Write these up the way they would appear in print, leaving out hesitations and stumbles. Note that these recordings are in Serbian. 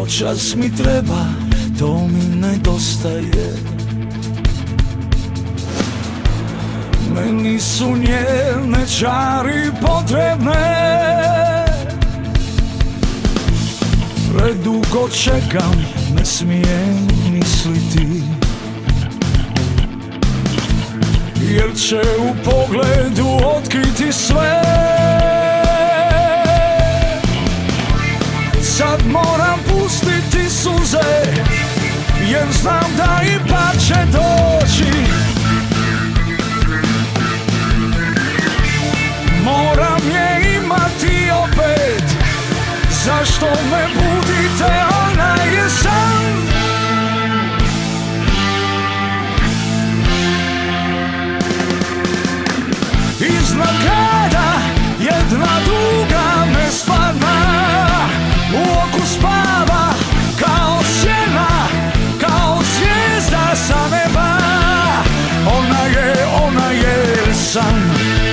noćas mi treba, to mi nedostaje. Meni su njene čari potrebne. Predugo čekam, ne smijem misliti, jer će u pogledu otkriti sve. Sad moram pustiti suze, jer znam da ipak će doći. Moram je imati opet, zašto me budite, ona je san. Iznad grada jedna druga me stvarna, u oku spava kao sjena, kao zvijezda sa neba. Ona je san.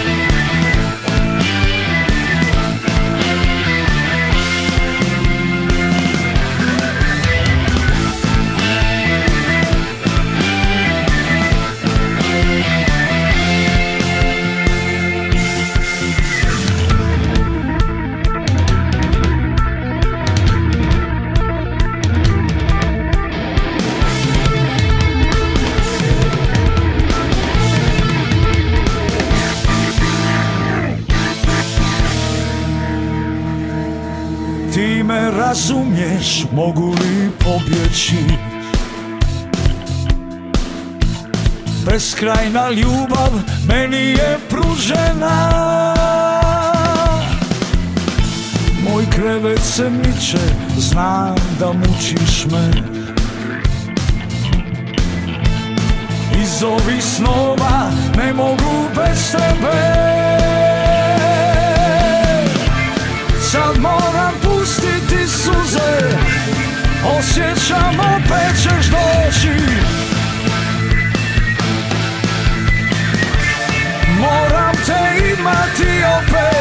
Ti me razumiješ, mogu li pobjeći? Beskrajna ljubav meni je pružena. Moj krevet se miče, znam da mučiš me. Iz ovih snova ne mogu bez tebe. Sad moram pustiti suze, osjećam opet ćeš doći. Moram te imati opet,